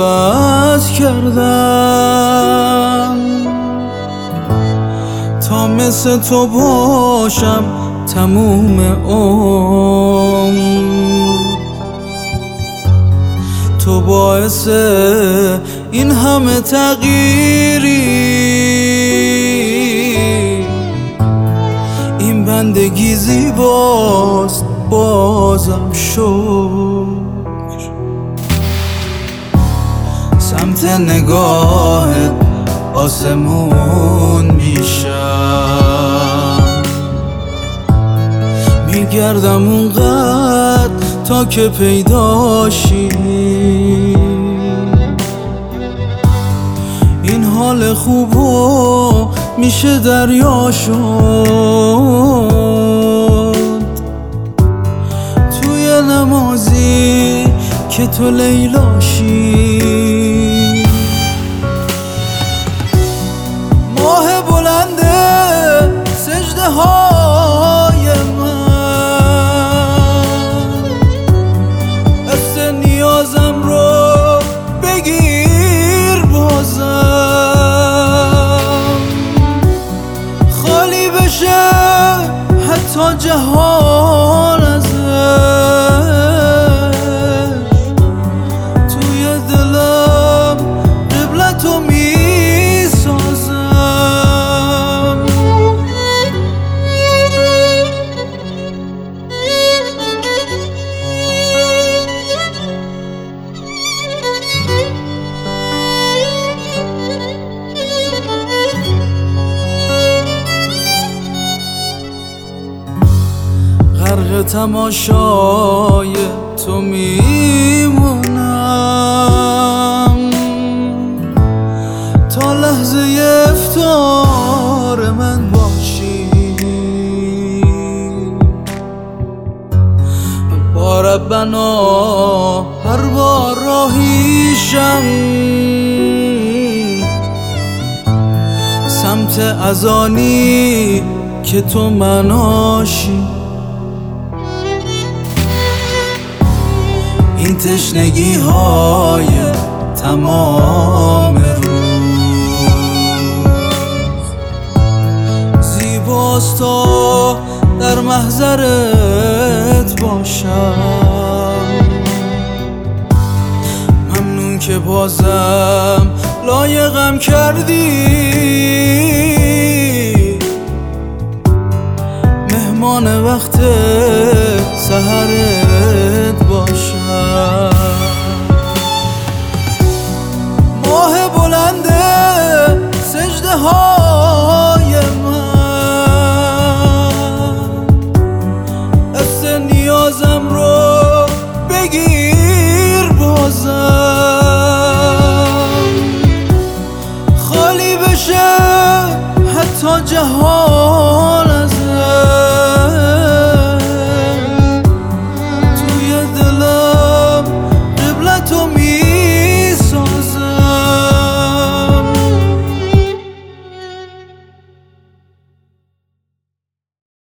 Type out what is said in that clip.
عوض کردم تا مثل تو باشم تموم عمر. تو باعث این همه تغییری، این بندگی زیباست بازم شکر. سمت نگاهت آسمون میشم، میگردم اونقدر تا که پیداشی. این حال خوبو میشه دریا شد توی نمازی که تو لیلاشی. ماه بلنده سجده های من، دست نیازم رو بگیر بازم، خالی بشه حتی جهان ازش. توی دلم قبلتو میسازم. غرق تماشای تو میمونم تا لحظه افطار من باشی. با ربنا هر بار راهیشم سمت اذانی که تو مناشی. این تشنگی های تمام روز زیباست تا در محضرت باشم. ممنون که بازم لایقم کردی مهمان وقت سحر